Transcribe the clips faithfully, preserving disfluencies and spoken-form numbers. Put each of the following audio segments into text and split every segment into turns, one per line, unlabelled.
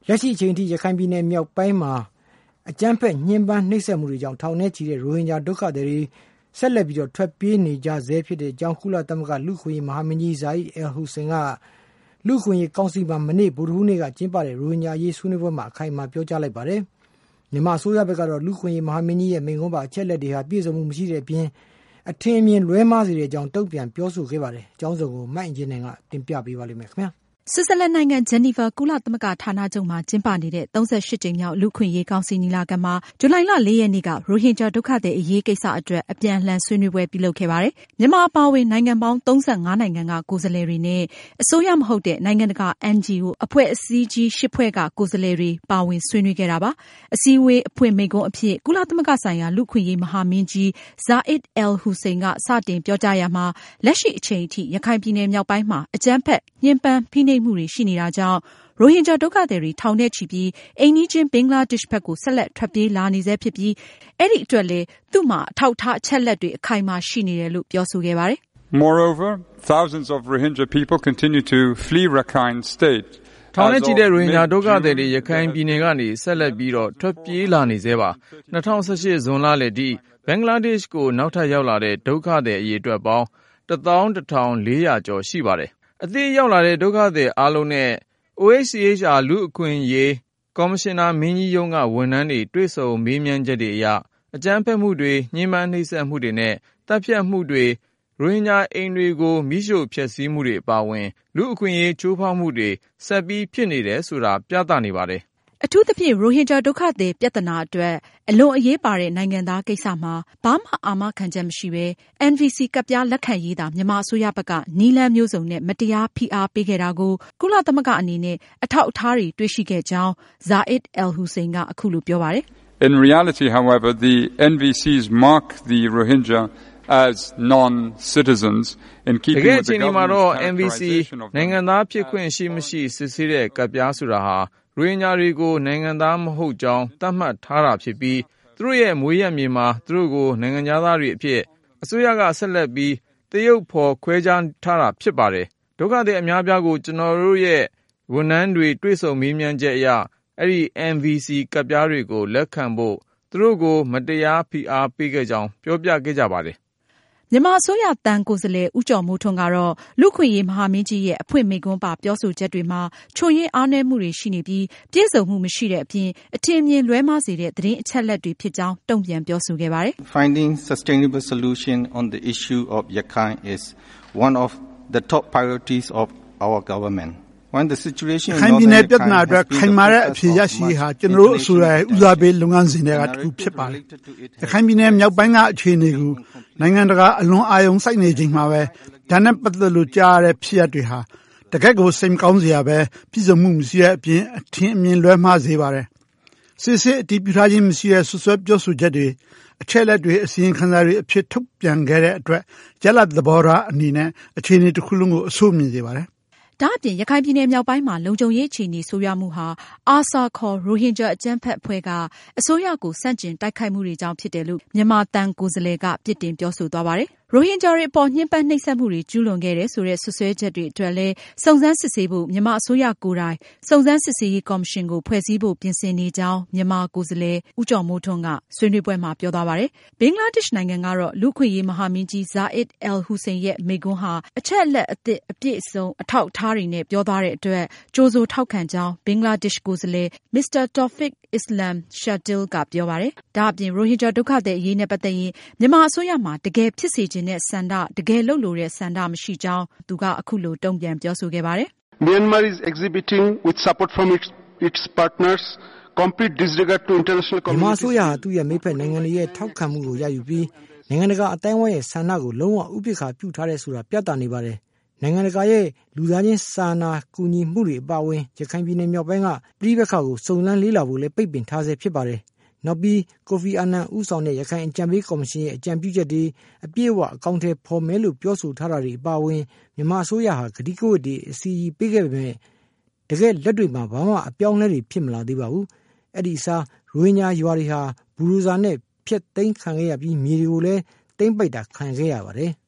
လက်ရှိအချိန်ထိရခိုင်ပြည်နယ်မြောက်ပိုင်းမှာအကြမ်းဖက်ညှဉ်းပန်းနှိပ်စက်မှုတွေကြောင့်ထောင်ထဲချီတဲ့ရိုဟင်ဂျာဒုက္ခသည်တွေဆက်လက်ပြီးတော့ထွက်ပြေးနေကြဆဲဖြစ်တဲ့အကြောင်းကုလသမဂ္ဂလူ့အခွင့်အရေးမဟာမင်းကြီးဇာအစ်အယ်ဟူစိန်ကလူ့အခွင့်အရေးကောင်စီမှာမနေ့ဗုဒ္ဓဟူးနေ့ကကျင်းပတဲ့ရိုဟင်ဂျာအရေးဆွေးနွေးပွဲမှာအခိုင်အမာပြောကြားလိုက်ပါတယ်။မြန်မာအစိုးရဘက်ကတော့လူ့အခွင့်အရေးမဟာမင်းကြီးရဲ့မိန့်ခွန်းပါအချက်လက်တွေဟာပြည့်စုံမှုမရှိတဲ့အပြင်အထင်အမြင်လွဲမှားစေတဲ့အကြောင်းတုံ့ပြန်ပြောဆိုခဲ့ပါတယ်။အကြောင်းစုံကိုမိုက်အင်ဂျင်နယ်ကတင်ပြပေးပါလိမ့်မယ်ခင်ဗျာ။
ဆွစ်ဇာလန်နိုင်ငံဂျနီဗာကုလသမဂ္ဂဌာနချုပ်မှာကျင်းပနေတဲ့သုံးဆယ့်ရှစ်ကြိမ်မြောက်လူ့အခွင့်အရေးကောင်စီညီလာခံမှာဇူလိုင်လလေးရက်နေ့ကရိုဟင်ဂျာဒုက္ခသည်အရေးကိစ္စအတွက်အပြန်အလှန်ဆွေးနွေးပွဲပြုလုပ်ခဲ့ပါတယ်။မြန်မာအပါအဝင်နိုင်ငံပေါင်းသုံးဆယ့်ငါးနိုင်ငံကကိုယ်စားလှယ်တွေနဲ့အစိုးရမဟုတ်တဲ့နိုင်ငံတကာ အန်ဂျီအို အဖွဲ့အစည်းကြီးရှစ်ဖွဲ့ကကိုယ်စားလှယ်တွေပါဝင်ဆွေးနွေးခဲ့တာပါ။အစည်းအဝေးအဖွင့်မိန့်ခွန်းအဖြစ်ကုလသမဂ္ဂဆိုင်ရာလူ့အခွင့်အရေးမဟာမင်းကြီးဇာအစ်အယ်ဟူစိန်ကစတင်ပြောကြားရာမှာလက်ရှိအချိန်အထိရခိုင်ပြည်နယ်မြောက်ပိုင်းမှာအကြမ်းဖက်ညှဉ်းပန်းဖိနှိပ်မှုတွေရှိနေတာကြောင့်ရိုဟင်ဂျာဒုက္ခသည်တွေထောင်ထဲချီပြီးအိမ်နီးချင်းဘင်္ဂလားဒေ့ရှ်ဘက်ကိုဆက်လက်ထွက်ပြေးလာနေဆဲဖြစ်ပြီးအဲဒီအတွက်လည်းသူ့မှာအထောက်အထားအချက်လက်တွေအခိုင်အမာရှိနေတယ်လို့ပြောဆိုခဲ့ပါတယ်
။ Moreover, thousands of Rohingya people continue to flee Rakhine State.
ထောင်ထဲချီတဲ့ရိုဟင်ဂျာဒုက္ခသည်တွေရခိုင်ပြည်နယ်ကနေဆက်လက်ပြီးတော့ထွက်ပြေးလာနေဆဲပါ။၂၀၁၈ဇွန်လလယ်ထိဘင်္ဂလားဒေ့ရှ်ကိုနောက်ထပ်ရောက်လာတဲ့ဒုက္ခသည်အရေအတွက်ပေါင်းတစ်သောင်းတစ်ထောင်လေးရာကျော်ရှိပါတယ်။အသစ်ရောက်လာတဲ့ဒုက္ခသည်အားလုံးနဲ့အို အိတ်စီ အိတ်ချ် အာ လူ့အခွင့်အရေးကော်မရှင်နာမင်းကြီးရုံးကဝန်ထမ်းတွေတွေ့ဆုံမေးမြန်းချက်တွေအရအကြမ်းဖက်မှုတွေညှဉ်းပန်းနှိပ်စက်မှုတွေနဲ့တပ်ဖြတ်မှုတွေရိုဟင်ဂျာအိမ်တွေကိုမိရှို့ဖျက်ဆီးမှုတွေအပါအဝင်လူ့အခွင့်အရေးချိုးဖောက်မှုတွေဆက်ပြီးဖြစ်နေတယ်ဆိုတာပြသနေပါတယ်။
အထူးသဖြင့်ရိုဟင်ဂျာဒုက္ခသည်ပြဿနာအတွက်အလွန်အရေးပါတဲ့နိုင်ငံသားကိစ္စမှာဘာမှအာမခံချက်မရှိဘဲ အန် ဗီ စီ ကဒ်ပြားလက်ခံရေးတာမြန်မာအစိုးရဘက်ကနည်းလမ်းမျိုးစုံနဲ့မတရားဖိအားပေးခဲ့တာကိုကုလသမဂ္ဂအနေနဲ့အထောက်အထားတွေတွေ့ရှိခဲ့ကြောင်းဇာအစ်အယ်ဟူစိန်ကအခုလိုပြောပါတယ်
။ In reality, however, the အန် ဗီ စီ's mark the Rohingya as non-citizens in keeping with the government's characterization of
နိုင်ငံသားဖြစ်ခွင့်ရှိမရှိစစ်ဆေးတဲ့ကဒ်ပြားဆိုတာဟာရိုဟင်ဂျာတွေကိုနိုင်ငံသားမဟုတ်ကြောင်းသတ်မှတ်ထားတာဖြစ်ပြီးသူတို့ရဲ့မွေးရမြေမှာသူတို့ကိုနိုင်ငံသားတွေအဖြစ်အစိုးရကဆက်လက်ပြီးတရုပ်ဖော်ခွဲခြားထားတာဖြစ်ပါတယ်။ဒုက္ခသည်အများပြားကိုကျွန်တော်တို့ရဲ့ဝန်ထမ်းတွေတွေ့ဆုံမေးမြန်းချက်အရအဲ့ဒီ အန် ဗီ စီ ကဒ်ပြားတွေကိုလက်ခံဖို့သူတို့ကိုမတရားဖိအားပေးခဲ့ကြောင်းပြောပြခဲ့ကြပါတယ်။
မြန်မာအစိုးရတန်ကိုယ်စားလှယ်ဦးကျော်မိုးထွန်းကတော့လူ့အခွင့်အရေးမဟာမင်းကြီးရဲ့အဖွင့်မိန့်ခွန်းပါပြောဆိုချက်တွေမှာချို့ယွင်းအားနည်းမှုတွေရှိနေပြီးပြည့်စုံမှုမရှိတဲ့အပြင်အထင်အမြင်လွဲမှားစေတဲ့သတင်းအချက်အလက်တွေဖြစ်ကြောင်းတုံ့ပြန်ပြောဆိုခဲ့ပါတယ်
။ Finding sustainable solution on the issue of Rakhine is one of the top priorities of our government.
ခိုင်ပြည်နယ်ပြဿနာအတွက်ခိုင်မာတဲ့အဖြေရရှိရေးဟာကျွန်တော်တို့အစိုးရရဲ့ဦးစားပေးလုပ်ငန်းစဉ်တွေကတစ်ခုဖြစ်ပါတယ်။ရခိုင်ပြည်နယ်မြောက်ပိုင်းကအခြေအနေကိုနိုင်ငံတကာအလွန်အာရုံစိုက်နေချိန်မှာပဲဒါနဲ့ပတ်သက်လို့ကြားရတဲ့ဖြစ်ရပ်တွေဟာတကယ့်ကိုစိတ်မကောင်းစရာပဲပြည်စုံမှုမရှိတဲ့အပြင်အထင်အမြင်လွဲမှားစေပါတယ်။စစ်စစ်အတည်ပြုထားခြင်းမရှိတဲ့ဆွဆွဲပြောဆိုချက်တွေအချက်လက်တွေအစီရင်ခံစာတွေအဖြစ်ထုတ်ပြန်ခဲ့တဲ့အတွက်ကြက်လက်သဘောထားအနေနဲ့အခြေအနေတစ်ခုလုံးကိုအဆိုးမြင်စေပါတယ်။
ဒါအပြင်ရခိုင်ပြည်နယ်မြောက်ပိုင်းမှာလုံခြုံရေးအခြေအနေဆိုးရွားမှုဟာအာဆာခေါ်ရိုဟင်ဂျာအကြမ်းဖက်အဖွဲ့ကအစိုးရကိုဆန့်ကျင်တိုက်ခိုက်မှုတွေကြောင့်ဖြစ်တယ်လို့မြန်မာတန်ကိုယ်စားလှယ်ကပြစ်တင်ပြောဆိုသွားပါတယ်။ရိုဟင်ဂျာတွေအပေါ်ညှဉ်းပန်းနှိပ်စက်မှုတွေကျူးလွန်ခဲ့တယ်ဆိုတဲ့ဆွဆွဲချက်တွေအတွက်လည်းစုံစမ်းစစ်ဆေးဖို့မြန်မာအစိုးရကိုယ်တိုင်စုံစမ်းစစ်ဆေးရေးကော်မရှင်ကိုဖွဲ့စည်းဖို့ပြင်ဆင်နေကြောင်းမြန်မာကိုယ်စားလှယ်ဦးကျော်မိုးထွန်းကဆွေးနွေးပွဲမှာပြောသွားပါတယ်။ဘင်္ဂလားဒေ့ရှ်နိုင်ငံကတော့လူ့အခွင့်အရေးမဟာမင်းကြီးဇာအစ်အယ်ဟူစိန်ရဲ့မိန့်ခွန်းဟာအချက်အလက်အသစ်အပြည့်အစုံအထောက်အထားတွေနဲ့ပြောသွားတဲ့အတွက်ကြိုဆိုထောက်ခံကြောင်းဘင်္ဂလားဒေ့ရှ်ကိုယ်စားလှယ်မစ္စတာတော်ဖစ်အစ္စလမ်ရှာတီလ်ကပြောပါတယ်။ဒါအပြင်ရိုဟင်ဂျာဒုက္ခသည်အရေးနဲ့ပတ်သက်ရင်မြန်မာအစိုးရမှာတကယ်ဖြစ်စေချင်တဲ့ဆန္ဒတကယ်လုပ်လို့တဲ့ဆန္ဒမရှိကြောင်းသူကအခုလိုတုံ့ပြန်ပြောဆိုခဲ့ပါတယ်
။ Myanmar is exhibiting with support from its its partners complete disregard to international community.
မြန်မာအစိုးရဟာသူ့ရဲ့မိဖက်နိုင်ငံတွေရဲ့ထောက်ခံမှုကိုရယူပြီးနိုင်ငံတကာအတိုင်းအဝိုင်းရဲ့ဆန္ဒကိုလုံးဝဥပိ္ပခာပြုထားတဲ့ဆိုတာပြသနေပါတယ်။နိုင်ငံတကာရဲ့လူသားချင်းစာနာကူညီမှုတွေအပါအဝင်ရခိုင်ပြည်နယ်မြောက်ပိုင်းကပြည်ပခါကိုစုံလန်းလေးလာဖို့လည်းပိတ်ပင်ထားဆဲဖြစ်ပါတယ်။နောက်ပြီးကိုဖီအာနန်ဦးဆောင်တဲ့ရခိုင်အကြံပေးကော်မရှင်ရဲ့အကြံပြုချက်တွေအပြည့်အဝအကောင့်ထဲပေါ်မယ်လို့ပြောဆိုထားတာတွေအပါအဝင်မြန်မာအစိုးရဟာဂတိကဝတ်တွေအစီအီပေးခဲ့ပေမဲ့တကယ်လက်တွေ့မှာဘာမှအပြောင်းလဲတွေဖြစ်မလာသေးပါဘူး။အဲ့ဒီအစားရိုဟင်ဂျာရွာတွေဟာဘူရိုဇာနဲ့ဖျက်သိမ်းခံခဲ့ရပြီးမြေတွေကိုလည်းသိမ်းပိုက်တာခံခဲ့ရပါတယ်။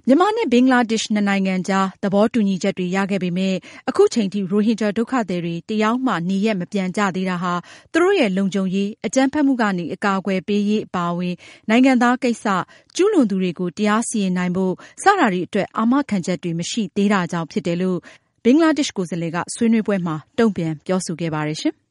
မြန်မာနဲ့ဘင်္ဂလားဒေ့ရှ်နှစ်နိုင်ငံကြားသဘောတူညီချက်တွေရခဲ့ပေမဲ့အခုချိန်ထိရိုဟင်ဂျာဒုက္ခသည်တွေတရားမှနေရက်မပြန်ကြသေးတာဟာသူတို့ရဲ့လုံခြုံရေးအကြမ်းဖက်မှုကနေအကာအကွယ်ပေးရေးအပါအဝင်နိုင်ငံသားကိစ္စကျူးလွန်သူတွေကိုတရားစီရင်နိုင်ဖို့စတာတွေအတွက်အာမခံချက်တွေမရှိသေးတာကြောင့်ဖြစ်တယ်လို့ဘင်္ဂလားဒေ့ရှ်ကိုယ်စားလှယ်ကဆွေးနွေးပွဲမှာတုံ့ပြန်ပြောဆိုခဲ့ပါတယ်ရှင်။